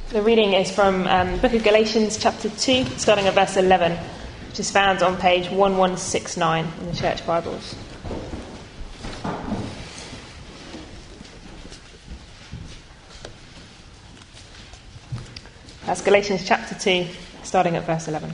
The reading is from the book of Galatians chapter 2, starting at verse 11, which is found on page 1169 in the Church Bibles. That's Galatians chapter 2, starting at verse 11.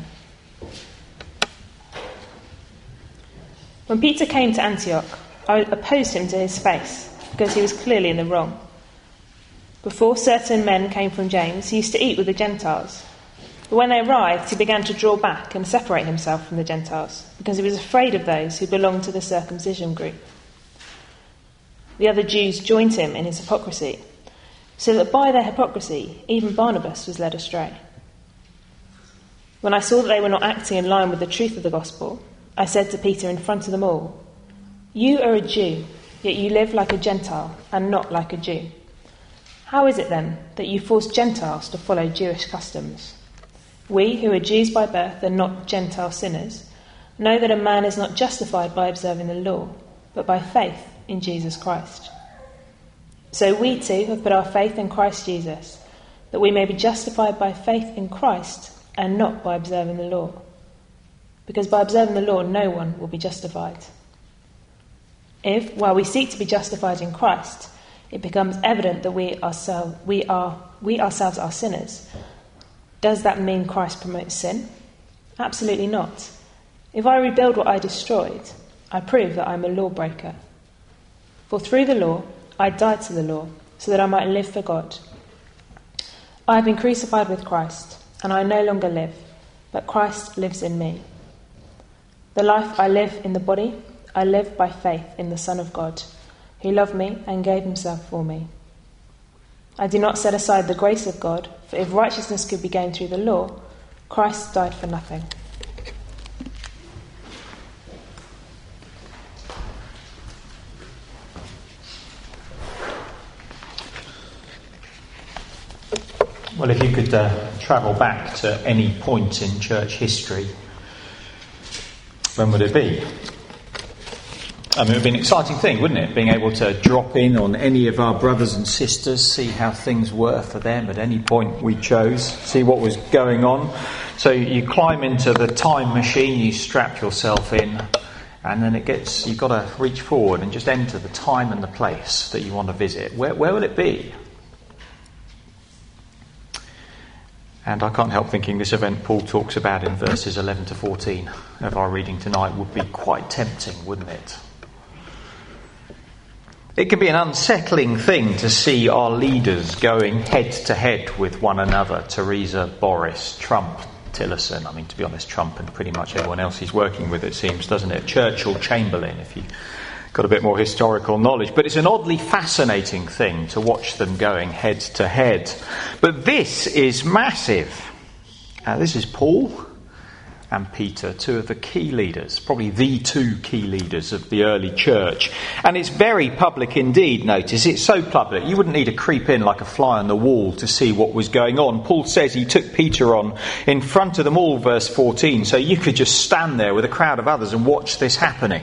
When Peter came to Antioch, I opposed him to his face, because he was clearly in the wrong. Before certain men came from James, he used to eat with the Gentiles. But when they arrived, he began to draw back and separate himself from the Gentiles, because he was afraid of those who belonged to the circumcision group. The other Jews joined him in his hypocrisy, so that by their hypocrisy, even Barnabas was led astray. When I saw that they were not acting in line with the truth of the gospel, I said to Peter in front of them all, "You are a Jew, yet you live like a Gentile and not like a Jew. How is it then that you force Gentiles to follow Jewish customs? We, who are Jews by birth and not Gentile sinners, know that a man is not justified by observing the law, but by faith in Jesus Christ. So we too have put our faith in Christ Jesus, that we may be justified by faith in Christ and not by observing the law. Because by observing the law no one will be justified. If, while we seek to be justified in Christ, it becomes evident that we ourselves are sinners, does that mean Christ promotes sin? Absolutely not. If I rebuild what I destroyed, I prove that I'm a lawbreaker. For through the law, I died to the law, so that I might live for God. I have been crucified with Christ, and I no longer live, but Christ lives in me. The life I live in the body, I live by faith in the Son of God, who loved me and gave himself for me. I do not set aside the grace of God, for if righteousness could be gained through the law, Christ died for nothing. Well, if you could travel back to any point in church history, when would it be? I mean, it would be an exciting thing, wouldn't it? Being able to drop in on any of our brothers and sisters, see how things were for them at any point we chose, see what was going on. So you climb into the time machine, you strap yourself in, and then you've got to reach forward and just enter the time and the place that you want to visit. Where will it be? And I can't help thinking this event Paul talks about in verses 11 to 14 of our reading tonight would be quite tempting, wouldn't it? It can be an unsettling thing to see our leaders going head to head with one another. Theresa, Boris, Trump, Tillerson. I mean, to be honest, Trump and pretty much everyone else he's working with, it seems, doesn't it? Churchill, Chamberlain, if you've got a bit more historical knowledge. But it's an oddly fascinating thing to watch them going head to head. But this is massive. This is Paul and Peter, two of the key leaders, probably the two key leaders of the early church. And it's very public indeed, notice. It's so public, you wouldn't need to creep in like a fly on the wall to see what was going on. Paul says he took Peter on in front of them all, verse 14, so you could just stand there with a crowd of others and watch this happening.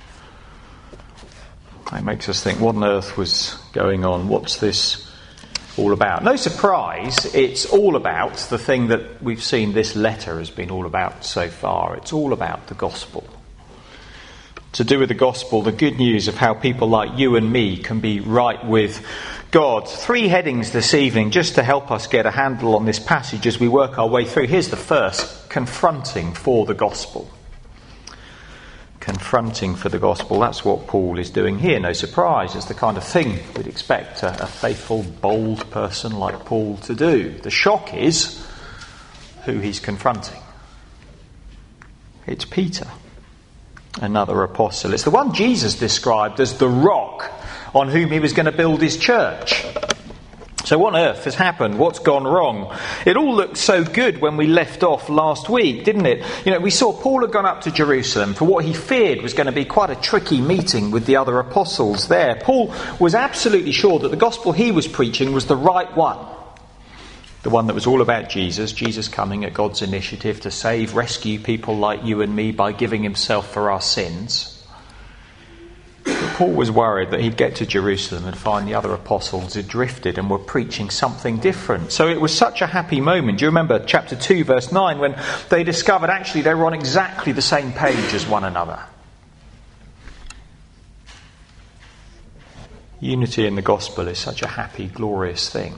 It makes us think, what on earth was going on? What's this all about? No surprise, it's all about the thing that we've seen this letter has been all about so far. It's all about the gospel. To do with the gospel, the good news of how people like you and me can be right with God. 3 headings this evening just to help us get a handle on this passage as we work our way through. Here's the first: confronting for the gospel. Confronting for the gospel. That's what Paul is doing here. No surprise. It's the kind of thing we'd expect a faithful, bold person like Paul to do. The shock is who he's confronting. It's Peter, another apostle. It's the one Jesus described as the rock on whom he was going to build his church. So what on earth has happened? What's gone wrong? It all looked so good when we left off last week, didn't it? You know, we saw Paul had gone up to Jerusalem for what he feared was going to be quite a tricky meeting with the other apostles there. Paul was absolutely sure that the gospel he was preaching was the right one. The one that was all about Jesus coming at God's initiative to save, rescue people like you and me by giving himself for our sins. But Paul was worried that he'd get to Jerusalem and find the other apostles had drifted and were preaching something different. So it was such a happy moment. Do you remember chapter 2, verse 9, when they discovered actually they were on exactly the same page as one another? Unity in the gospel is such a happy, glorious thing.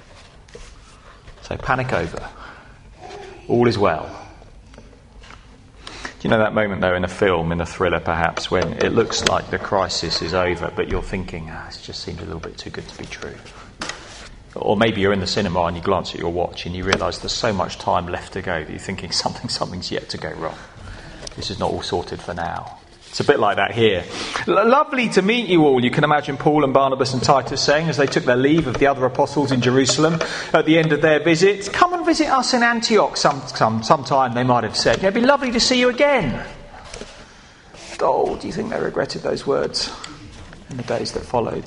So panic over. All is well. Do you know that moment, though, in a film, in a thriller perhaps, when it looks like the crisis is over, but you're thinking, it just seems a little bit too good to be true? Or maybe you're in the cinema and you glance at your watch and you realise there's so much time left to go that you're thinking something's yet to go wrong. This is not all sorted for now. It's a bit like that here. Lovely to meet you all, you can imagine Paul and Barnabas and Titus saying as they took their leave of the other apostles in Jerusalem at the end of their visit. Come and visit us in Antioch sometime, they might have said. It'd be lovely to see you again. Oh, do you think they regretted those words in the days that followed?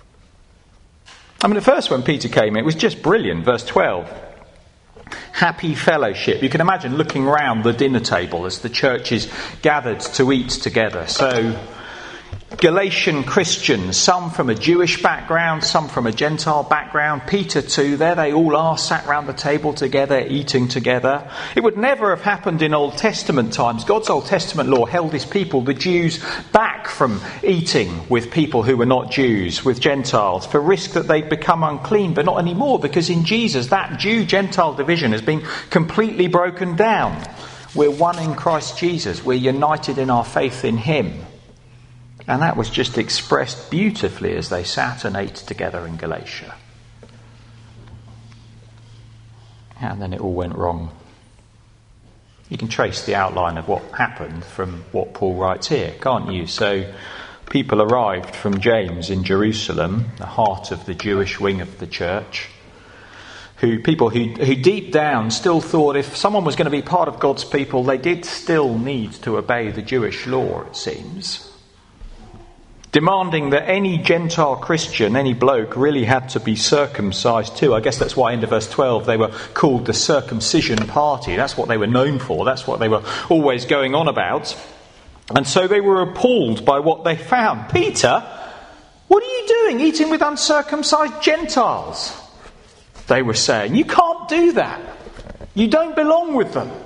I mean, at first when Peter came, it was just brilliant. Verse 12. Happy fellowship. You can imagine looking round the dinner table as the churches gathered to eat together. So, Galatian Christians, some from a Jewish background, some from a Gentile background. Peter too, there they all are, sat round the table together, eating together. It would never have happened in Old Testament times. God's Old Testament law held his people, the Jews, back from eating with people who were not Jews, with Gentiles, for risk that they'd become unclean, but not anymore, because in Jesus that Jew-Gentile division has been completely broken down. We're one in Christ Jesus. We're united in our faith in him. And that was just expressed beautifully as they sat and ate together in Galatia. And then it all went wrong. You can trace the outline of what happened from what Paul writes here, can't you? So people arrived from James in Jerusalem, the heart of the Jewish wing of the church, people who deep down still thought if someone was going to be part of God's people, they did still need to obey the Jewish law, it seems. Demanding that any Gentile Christian, any bloke, really had to be circumcised too. I guess that's why in verse 12 they were called the circumcision party. That's what they were known for. That's what they were always going on about. And so they were appalled by what they found. Peter, what are you doing eating with uncircumcised Gentiles? They were saying, you can't do that. You don't belong with them.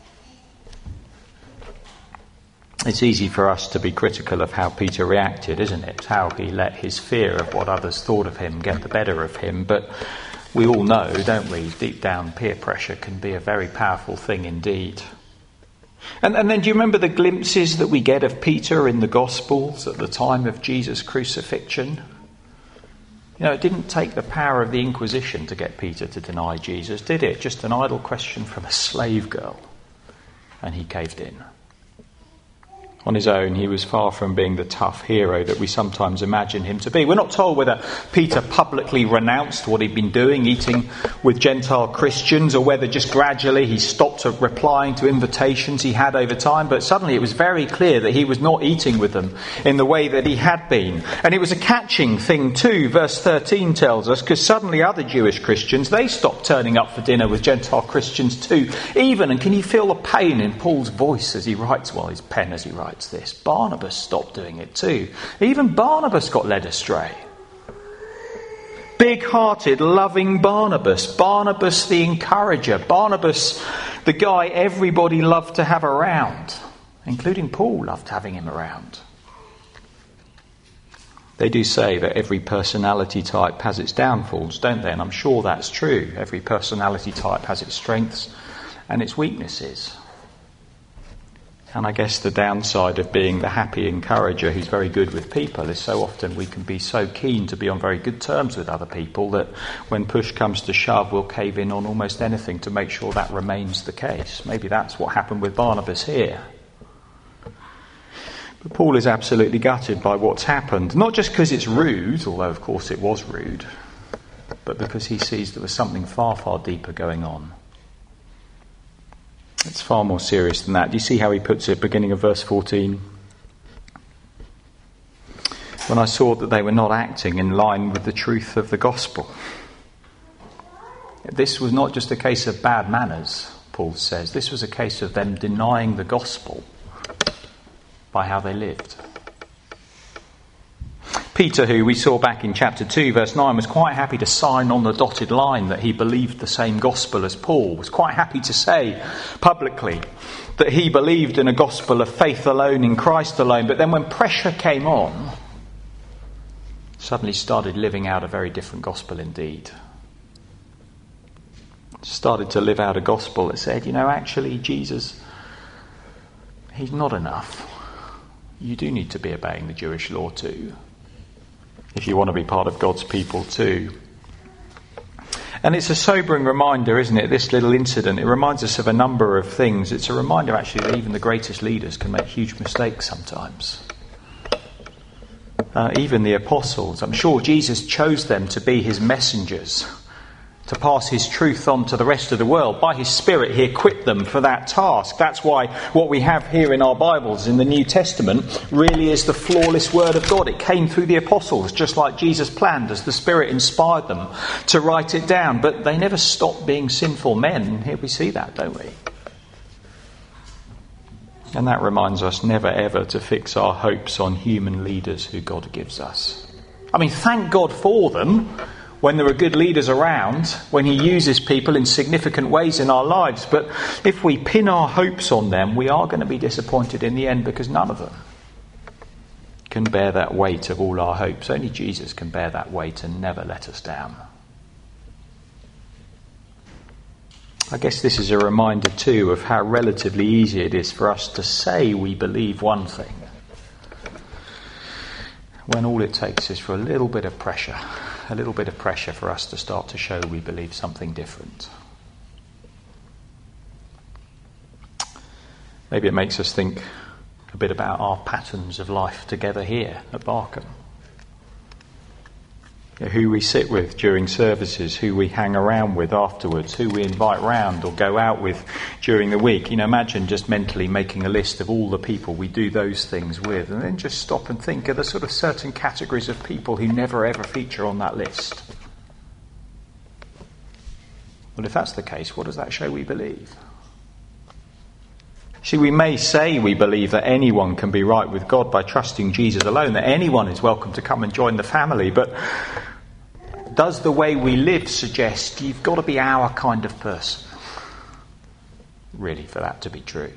It's easy for us to be critical of how Peter reacted, isn't it? How he let his fear of what others thought of him get the better of him. But we all know, don't we, deep down peer pressure can be a very powerful thing indeed. And then do you remember the glimpses that we get of Peter in the Gospels at the time of Jesus' crucifixion? You know, it didn't take the power of the Inquisition to get Peter to deny Jesus, did it? Just an idle question from a slave girl. And he caved in. On his own, he was far from being the tough hero that we sometimes imagine him to be. We're not told whether Peter publicly renounced what he'd been doing, eating with Gentile Christians, or whether just gradually he stopped replying to invitations he had over time. But suddenly it was very clear that he was not eating with them in the way that he had been. And it was a catching thing too, verse 13 tells us, because suddenly other Jewish Christians, they stopped turning up for dinner with Gentile Christians too. Even, and can you feel the pain in Paul's voice as he writes, his pen as he writes this, Barnabas stopped doing it too. Even Barnabas got led astray. Big-hearted, loving Barnabas. Barnabas the encourager. Barnabas the guy everybody loved to have around. Including Paul loved having him around. They do say that every personality type has its downfalls, don't they? And I'm sure that's true. Every personality type has its strengths and its weaknesses. And I guess the downside of being the happy encourager who's very good with people is so often we can be so keen to be on very good terms with other people that when push comes to shove, we'll cave in on almost anything to make sure that remains the case. Maybe that's what happened with Barnabas here. But Paul is absolutely gutted by what's happened. Not just because it's rude, although of course it was rude, but because he sees there was something far, far deeper going on. It's far more serious than that. Do you see how he puts it, beginning of verse 14? When I saw that they were not acting in line with the truth of the gospel. This was not just a case of bad manners, Paul says. This was a case of them denying the gospel by how they lived. Peter, who we saw back in chapter 2, verse 9, was quite happy to sign on the dotted line that he believed the same gospel as Paul, was quite happy to say publicly that he believed in a gospel of faith alone in Christ alone. But then when pressure came on, suddenly started living out a very different gospel indeed. Started to live out a gospel that said, actually Jesus, he's not enough. You do need to be obeying the Jewish law too, if you want to be part of God's people too. And it's a sobering reminder, isn't it, this little incident? It reminds us of a number of things. It's a reminder, actually, that even the greatest leaders can make huge mistakes sometimes. Even the apostles. I'm sure Jesus chose them to be his messengers, to pass his truth on to the rest of the world. By his Spirit, he equipped them for that task. That's why what we have here in our Bibles in the New Testament really is the flawless Word of God. It came through the apostles, just like Jesus planned, as the Spirit inspired them to write it down. But they never stopped being sinful men. Here we see that, don't we? And that reminds us never ever to fix our hopes on human leaders who God gives us. I mean, thank God for them when there are good leaders around, when he uses people in significant ways in our lives. But if we pin our hopes on them, we are going to be disappointed in the end, because none of them can bear that weight of all our hopes. Only Jesus can bear that weight and never let us down. I guess this is a reminder too of how relatively easy it is for us to say we believe one thing, when all it takes is for a little bit of pressure for us to start to show we believe something different. Maybe it makes us think a bit about our patterns of life together here at Barkham. Who we sit with during services, who we hang around with afterwards, who we invite round or go out with during the week. Imagine just mentally making a list of all the people we do those things with, and then just stop and think, are there sort of certain categories of people who never ever feature on that list? Well, if that's the case, what does that show we believe? See, we may say we believe that anyone can be right with God by trusting Jesus alone, that anyone is welcome to come and join the family, but does the way we live suggest you've got to be our kind of person, really, for that to be true?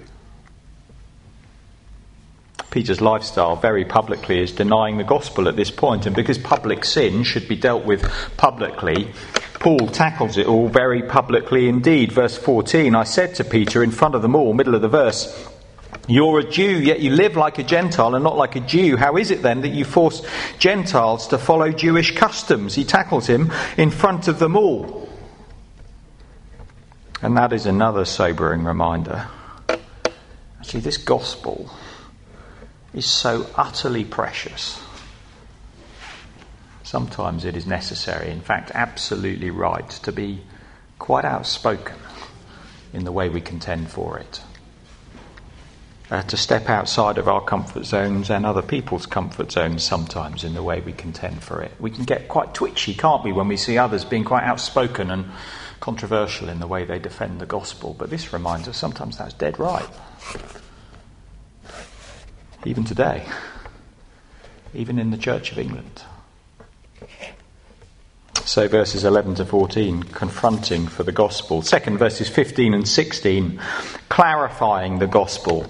Peter's lifestyle very publicly is denying the gospel at this point, and because public sin should be dealt with publicly, Paul tackles it all very publicly indeed. Verse 14, I said to Peter in front of them all, middle of the verse, you're a Jew, yet you live like a Gentile and not like a Jew. How is it then that you force Gentiles to follow Jewish customs? He tackles him in front of them all. And that is another sobering reminder. Actually, this gospel is so utterly precious. Sometimes it is necessary, in fact absolutely right, to be quite outspoken in the way we contend for it. To step outside of our comfort zones and other people's comfort zones sometimes in the way we contend for it. We can get quite twitchy, can't we, when we see others being quite outspoken and controversial in the way they defend the gospel. But this reminds us sometimes that's dead right. Even today. Even in the Church of England. So verses 11 to 14, confronting for the gospel. Second, verses 15 and 16, clarifying the gospel.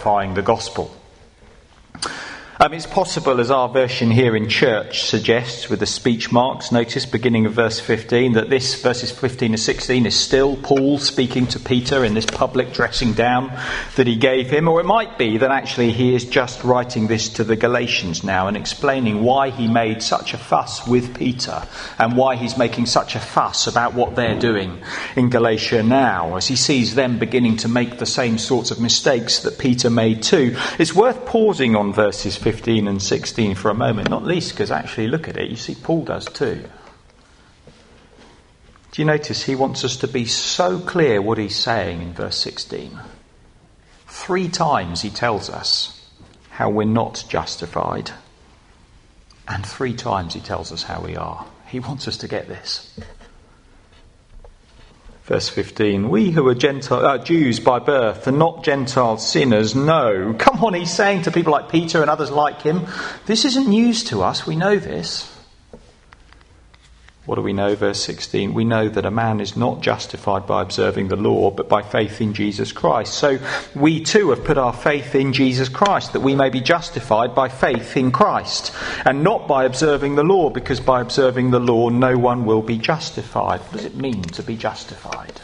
It's possible, as our version here in church suggests, with the speech marks, notice beginning of verse 15, that this, verses 15 to 16, is still Paul speaking to Peter in this public dressing down that he gave him. Or it might be that actually he is just writing this to the Galatians now and explaining why he made such a fuss with Peter and why he's making such a fuss about what they're doing in Galatia now, as he sees them beginning to make the same sorts of mistakes that Peter made too. It's worth pausing on verses 15 and 16 for a moment, not least because actually look at it, you see Paul does too. Do you notice he wants us to be so clear what he's saying in verse 16? 3 times he tells us how we're not justified, and 3 times he tells us how we are. He wants us to get this. Verse 15, we who are Jews by birth and not Gentile sinners know. Come on, he's saying to people like Peter and others like him, this isn't news to us, we know this. What do we know? Verse 16, we know that a man is not justified by observing the law, but by faith in Jesus Christ. So we too have put our faith in Jesus Christ, that we may be justified by faith in Christ, and not by observing the law, because by observing the law no one will be justified. What does it mean to be justified?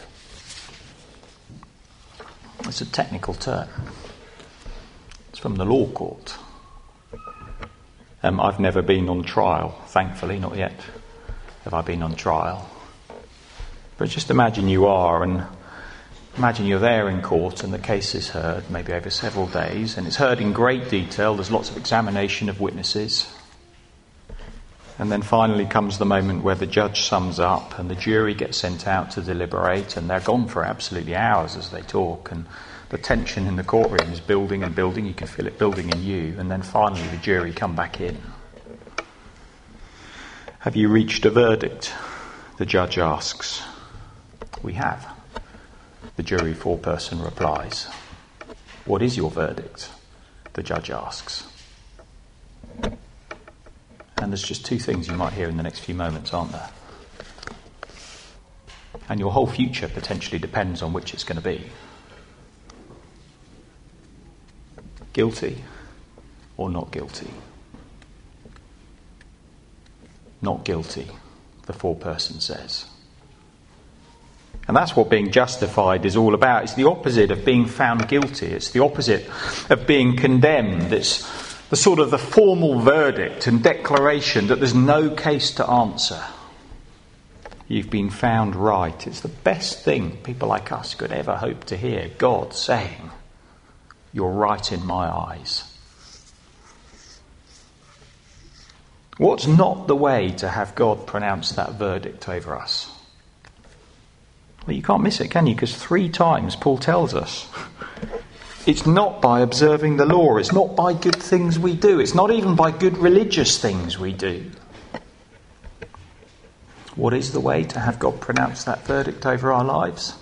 It's a technical term. It's from the law court. I've never been on trial, thankfully, not yet. Have I been on trial? But just imagine you are, and imagine you're there in court and the case is heard, maybe over several days, and it's heard in great detail. There's lots of examination of witnesses. And then finally comes the moment where the judge sums up and the jury gets sent out to deliberate, and they're gone for absolutely hours as they talk, and the tension in the courtroom is building and building. You can feel it building in you, and then finally the jury come back in. Have you reached a verdict? The judge asks. We have. The jury foreperson replies. What is your verdict? The judge asks. And there's just two things you might hear in the next few moments, aren't there? And your whole future potentially depends on which it's going to be. Guilty or not guilty? Not guilty, the foreperson says. And that's what being justified is all about. It's the opposite of being found guilty. It's the opposite of being condemned. It's the sort of the formal verdict and declaration that there's no case to answer. You've been found right. It's the best thing people like us could ever hope to hear. God saying, you're right in my eyes. What's not the way to have God pronounce that verdict over us? Well, you can't miss it, can you? Because 3 times Paul tells us. It's not by observing the law. It's not by good things we do. It's not even by good religious things we do. What is the way to have God pronounce that verdict over our lives?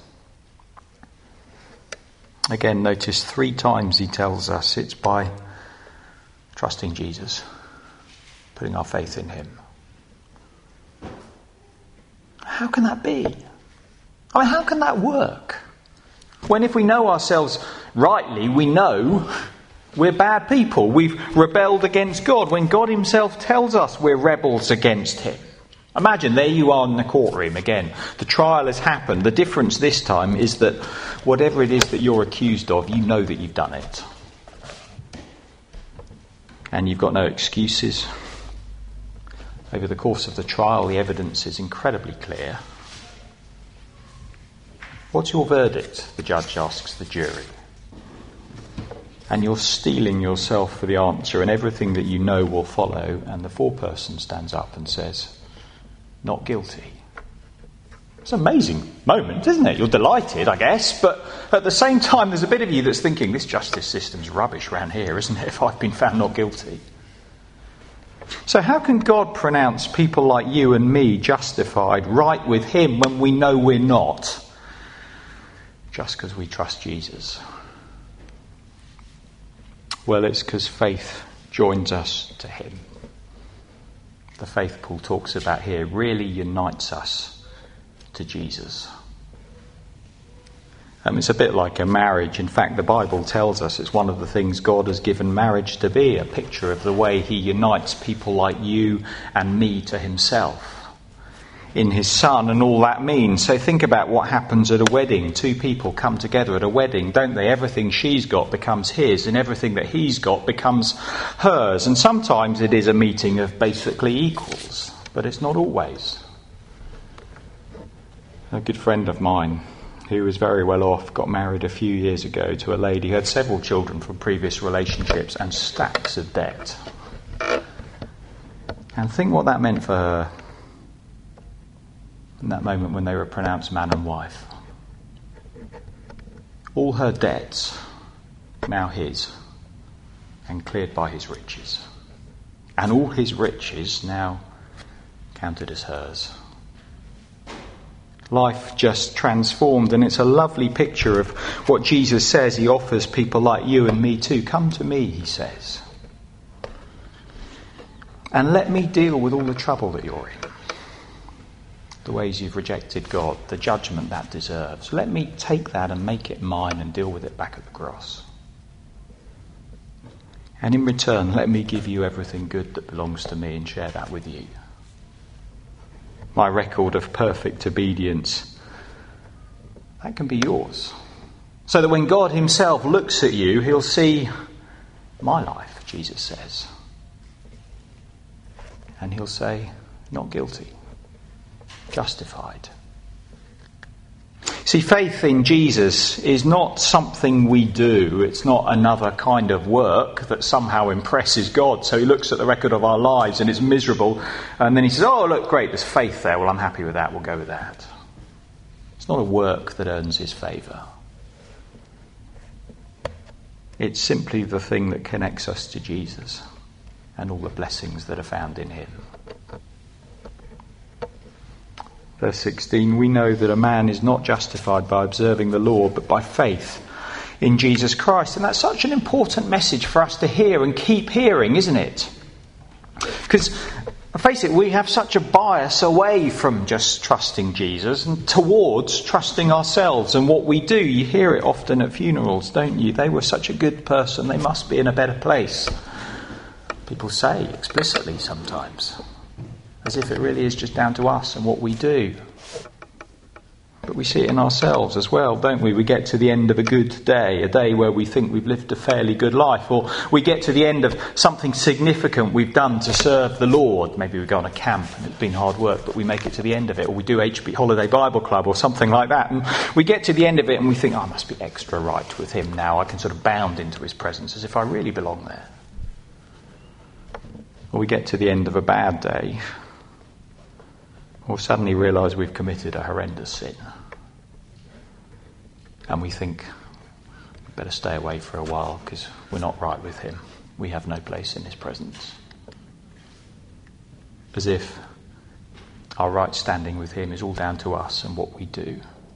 Again, notice 3 times he tells us it's by trusting Jesus. Putting our faith in him. How can that be? I mean, how can that work? When if we know ourselves rightly, we know we're bad people. We've rebelled against God. When God himself tells us we're rebels against him. Imagine, there you are in the courtroom again. The trial has happened. The difference this time is that whatever it is that you're accused of, you know that you've done it. And you've got no excuses. Over the course of the trial, the evidence is incredibly clear. What's your verdict? The judge asks the jury. And you're steeling yourself for the answer, and everything that you know will follow, and the foreperson stands up and says, not guilty. It's an amazing moment, isn't it? You're delighted, I guess, but at the same time there's a bit of you that's thinking, this justice system's rubbish around here, isn't it, if I've been found not guilty? So how can God pronounce people like you and me justified, right with him, when we know we're not? Just because we trust Jesus. Well, it's because faith joins us to him. The faith Paul talks about here really unites us to Jesus. It's a bit like a marriage. In fact, the Bible tells us it's one of the things God has given marriage to be, a picture of the way he unites people like you and me to himself in his Son and all that means. So think about what happens at a wedding. 2 people come together at a wedding, don't they? Everything she's got becomes his, and everything that he's got becomes hers. And sometimes it is a meeting of basically equals, but it's not always. A good friend of mine, who was very well off, got married a few years ago to a lady who had several children from previous relationships and stacks of debt. And think what that meant for her in that moment when they were pronounced man and wife. All her debts now his, and cleared by his riches. And all his riches now counted as hers. life just transformed. And it's a lovely picture of what Jesus says he offers people like you and me too. Come to me, he says, and let me deal with all the trouble that you're in. The ways you've rejected God, the judgment that deserves. Let me take that and make it mine and deal with it back at the cross. And in return, let me give you everything good that belongs to me and share that with you. My record of perfect obedience, that can be yours. So that when God himself looks at you, he'll see my life, Jesus says. And he'll say, not guilty, justified. See, faith in Jesus is not something we do. It's not another kind of work that somehow impresses God. So he looks at the record of our lives and it's miserable. And then he says, oh, look, great, there's faith there. Well, I'm happy with that. We'll go with that. It's not a work that earns his favour. It's simply the thing that connects us to Jesus and all the blessings that are found in him. Verse 16, we know that a man is not justified by observing the law, but by faith in Jesus Christ. And that's such an important message for us to hear and keep hearing, isn't it? Because, face it, we have such a bias away from just trusting Jesus and towards trusting ourselves and what we do. You hear it often at funerals, don't you? They were such a good person, they must be in a better place. People say explicitly sometimes, as if it really is just down to us and what we do. But we see it in ourselves as well, don't we? We get to the end of a good day, a day where we think we've lived a fairly good life, or we get to the end of something significant we've done to serve the Lord. Maybe we go on a camp and it's been hard work, but we make it to the end of it, or we do HB Holiday Bible Club or something like that, and we get to the end of it and we think, I must be extra right with him now. I can sort of bound into his presence as if I really belong there. Or we get to the end of a bad day, or suddenly realise we've committed a horrendous sin. And we think, we better stay away for a while because we're not right with him. We have no place in his presence. As if our right standing with him is all down to us and what we do.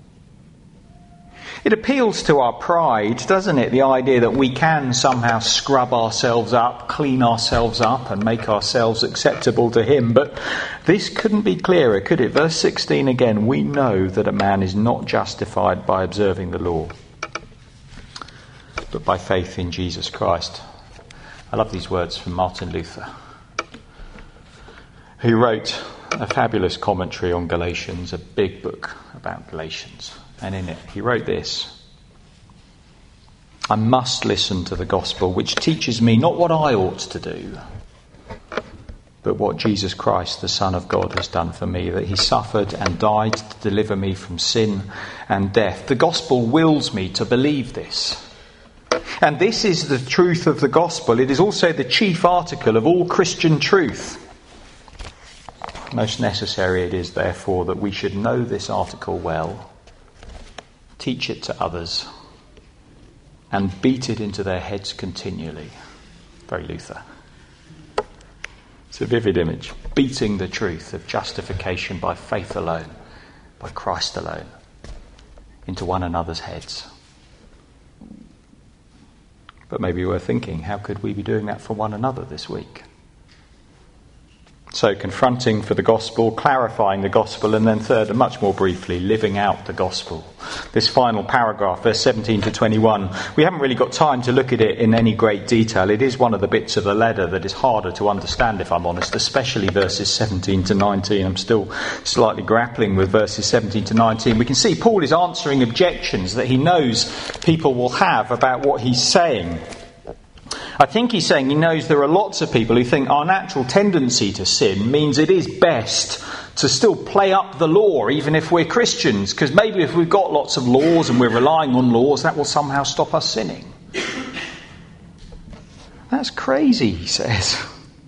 It appeals to our pride, doesn't it? The idea that we can somehow scrub ourselves up, clean ourselves up and make ourselves acceptable to him. But this couldn't be clearer, could it? Verse 16 again, we know that a man is not justified by observing the law, but by faith in Jesus Christ. I love these words from Martin Luther, who wrote a fabulous commentary on Galatians, a big book about Galatians. And in it, he wrote this: I must listen to the gospel, which teaches me not what I ought to do, but what Jesus Christ, the Son of God, has done for me, that he suffered and died to deliver me from sin and death. The gospel wills me to believe this. And this is the truth of the gospel. It is also the chief article of all Christian truth. Most necessary it is, therefore, that we should know this article well, teach it to others, and beat it into their heads continually. Very Luther. It's a vivid image. Beating the truth of justification by faith alone, by Christ alone, into one another's heads. But maybe we're thinking, how could we be doing that for one another this week? So confronting for the gospel, clarifying the gospel, and then third, and much more briefly, living out the gospel. This final paragraph, verse 17 to 21, we haven't really got time to look at it in any great detail. It is one of the bits of the letter that is harder to understand, if I'm honest, especially verses 17 to 19. I'm still slightly grappling with verses 17 to 19. We can see Paul is answering objections that he knows people will have about what he's saying. I think he's saying he knows there are lots of people who think our natural tendency to sin means it is best to still play up the law, even if we're Christians, because maybe if we've got lots of laws and we're relying on laws, that will somehow stop us sinning. That's crazy, he says.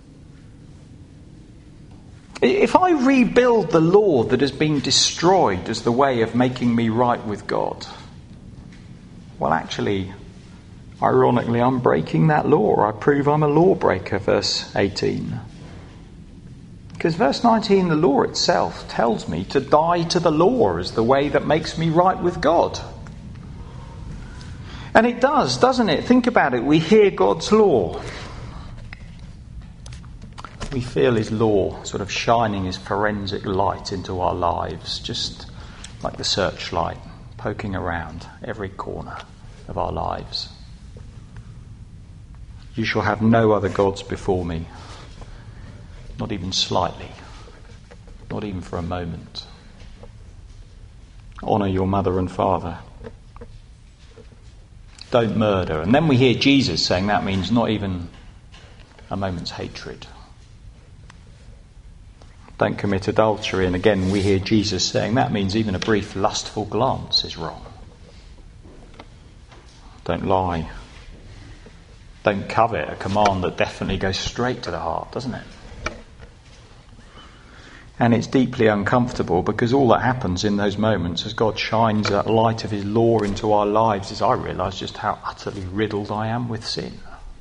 If I rebuild the law that has been destroyed as the way of making me right with God, well, actually, ironically, I'm breaking that law. I prove I'm a lawbreaker, verse 18. Because verse 19, the law itself tells me to die to the law as the way that makes me right with God. And it does, doesn't it? Think about it. We hear God's law. We feel his law sort of shining his forensic light into our lives, just like the searchlight poking around every corner of our lives. You shall have no other gods before me, not even slightly, not even for a moment. Honour your mother and father. Don't murder. And then we hear Jesus saying that means not even a moment's hatred. Don't commit adultery. And again we hear Jesus saying that means even a brief lustful glance is wrong. Don't lie. Don't covet, a command that definitely goes straight to the heart, doesn't it? And it's deeply uncomfortable because all that happens in those moments as God shines that light of his law into our lives is I realise just how utterly riddled I am with sin.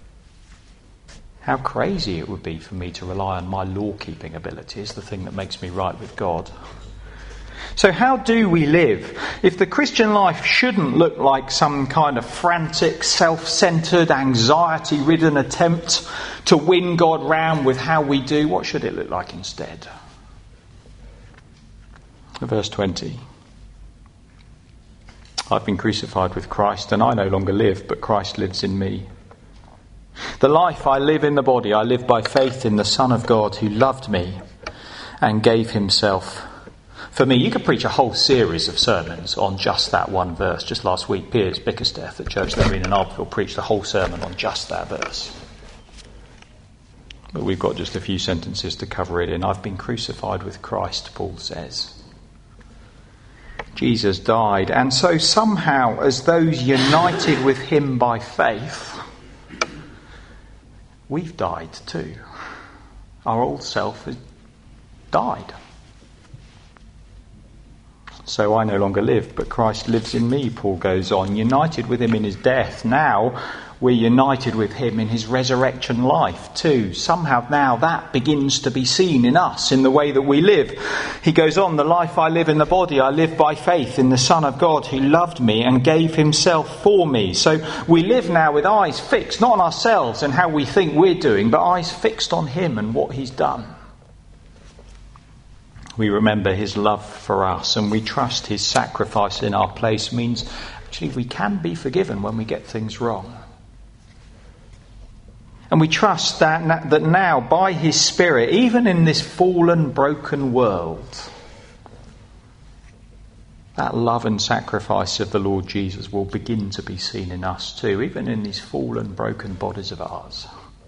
How crazy it would be for me to rely on my law-keeping abilities, the thing that makes me right with God. So how do we live? If the Christian life shouldn't look like some kind of frantic, self-centred, anxiety-ridden attempt to win God round with how we do, what should it look like instead? Verse 20. I've been crucified with Christ, and I no longer live, but Christ lives in me. The life I live in the body, I live by faith in the Son of God who loved me and gave himself for me. You could preach a whole series of sermons on just that one verse. Just last week, Piers Bickersteth at Church Lane in Ardville preached a whole sermon on just that verse. But we've got just a few sentences to cover it in. I've been crucified with Christ, Paul says. Jesus died, and so somehow, as those united with him by faith, we've died too. Our old self has died. So I no longer live, but Christ lives in me, Paul goes on. United with him in his death, now we're united with him in his resurrection life too. Somehow now that begins to be seen in us, in the way that we live. He goes on, the life I live in the body, I live by faith in the Son of God who loved me and gave himself for me. So we live now with eyes fixed, not on ourselves and how we think we're doing, but eyes fixed on him and what he's done. We remember his love for us and we trust his sacrifice in our place means actually we can be forgiven when we get things wrong. And we trust that now, by his Spirit, even in this fallen, broken world, that love and sacrifice of the Lord Jesus will begin to be seen in us too, even in these fallen, broken bodies of ours.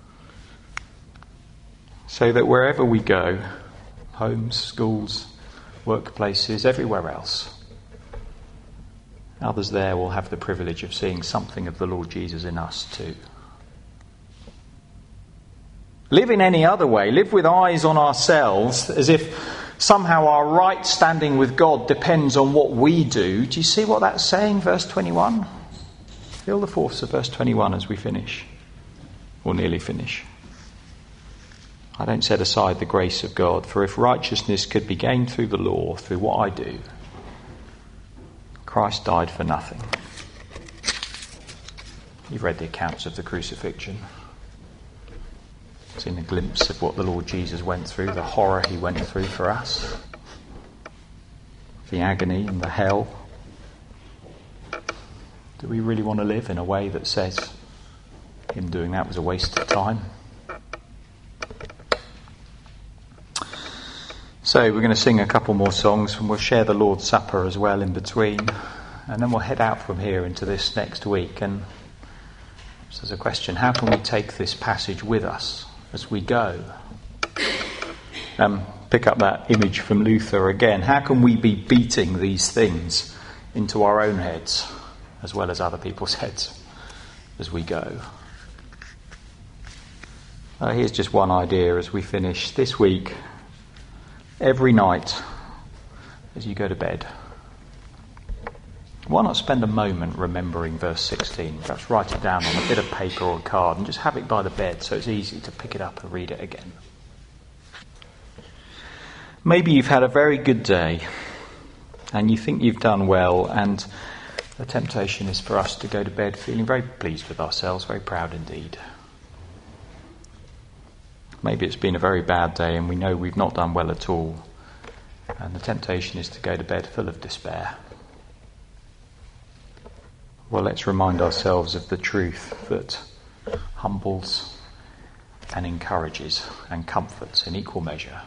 So that wherever we go, homes, schools, workplaces, everywhere else, others there will have the privilege of seeing something of the Lord Jesus in us too. Live in any other way, live with eyes on ourselves, as if somehow our right standing with God depends on what we do. Do you see what that's saying, verse 21? Feel the force of verse 21 as we finish, or nearly finish. I don't set aside the grace of God, for if righteousness could be gained through the law, through what I do, Christ died for nothing. You've read the accounts of the crucifixion. Seen a glimpse of what the Lord Jesus went through, the horror he went through for us, the agony and the hell. Do we really want to live in a way that says him doing that was a waste of time? So we're going to sing a couple more songs and we'll share the Lord's Supper as well in between, and then we'll head out from here into this next week. And so there's a question, how can we take this passage with us as we go? Pick up that image from Luther again. How can we be beating these things into our own heads as well as other people's heads as we go? Here's just one idea as we finish this week. Every night as you go to bed, why not spend a moment remembering verse 16? Perhaps write it down on a bit of paper or a card and just have it by the bed so it's easy to pick it up and read it again. Maybe you've had a very good day and you think you've done well, and the temptation is for us to go to bed feeling very pleased with ourselves, very proud indeed. Maybe it's been a very bad day and we know we've not done well at all, and the temptation is to go to bed full of despair. Well, let's remind ourselves of the truth that humbles and encourages and comforts in equal measure.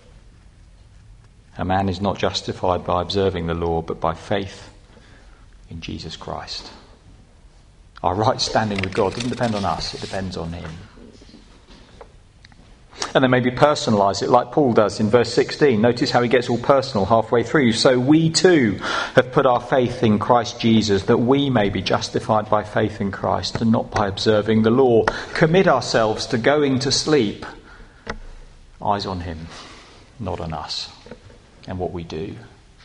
A man is not justified by observing the law, but by faith in Jesus Christ. Our right standing with God doesn't depend on us, it depends on him. And then maybe personalise it like Paul does in verse 16. Notice how he gets all personal halfway through. So we too have put our faith in Christ Jesus, that we may be justified by faith in Christ and not by observing the law. Commit ourselves to going to sleep. Eyes on him, not on us and what we do.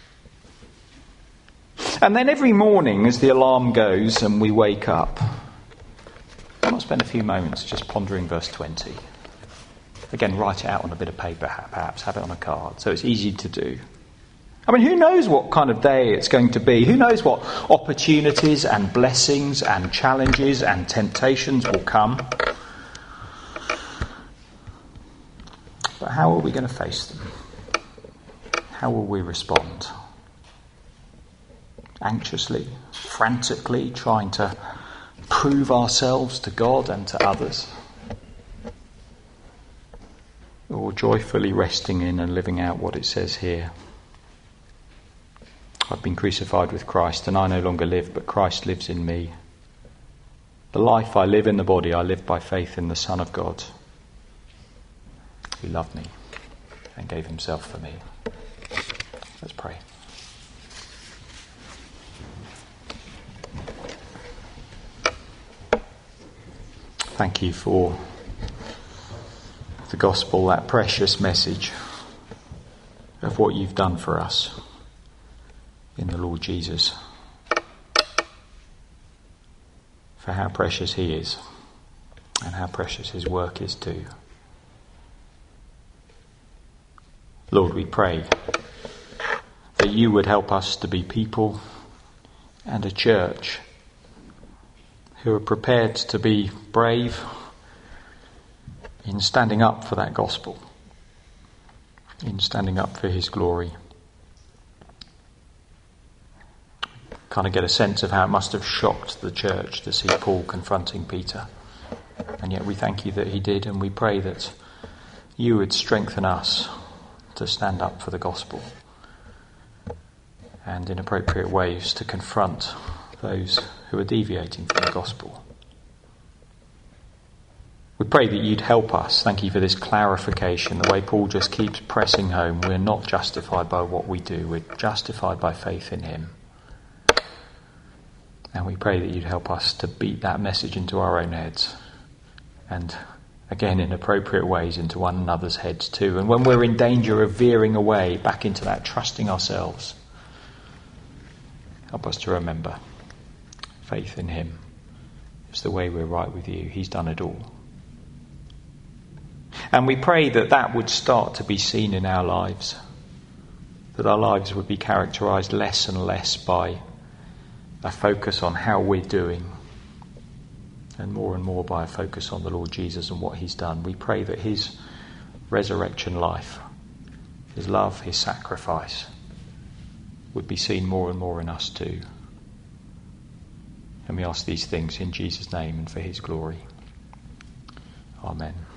And then every morning as the alarm goes and we wake up, why not spend a few moments just pondering verse 20? Again, write it out on a bit of paper, perhaps, have it on a card, so it's easy to do. I mean, who knows what kind of day it's going to be? Who knows what opportunities and blessings and challenges and temptations will come? But how are we going to face them? How will we respond? Anxiously, frantically, trying to prove ourselves to God and to others? Or joyfully resting in and living out what it says here? I've been crucified with Christ, and I no longer live, but Christ lives in me. The life I live in the body, I live by faith in the Son of God, who loved me and gave himself for me. Let's pray. Thank you for the gospel, that precious message of what you've done for us in the Lord Jesus. For how precious he is and how precious his work is too. Lord, we pray that you would help us to be people and a church who are prepared to be brave in standing up for that gospel, in standing up for his glory. Kind of get a sense of how it must have shocked the church to see Paul confronting Peter. And yet we thank you that he did, and we pray that you would strengthen us to stand up for the gospel and in appropriate ways to confront those who are deviating from the gospel. We pray that you'd help us. Thank you for this clarification, the way Paul just keeps pressing home. We're not justified by what we do. We're justified by faith in him. And we pray that you'd help us to beat that message into our own heads. And again, in appropriate ways, into one another's heads too. And when we're in danger of veering away back into that trusting ourselves, help us to remember faith in him is the way we're right with you. He's done it all. And we pray that that would start to be seen in our lives, that our lives would be characterised less and less by a focus on how we're doing and more by a focus on the Lord Jesus and what he's done. We pray that his resurrection life, his love, his sacrifice would be seen more and more in us too. And we ask these things in Jesus' name and for his glory. Amen.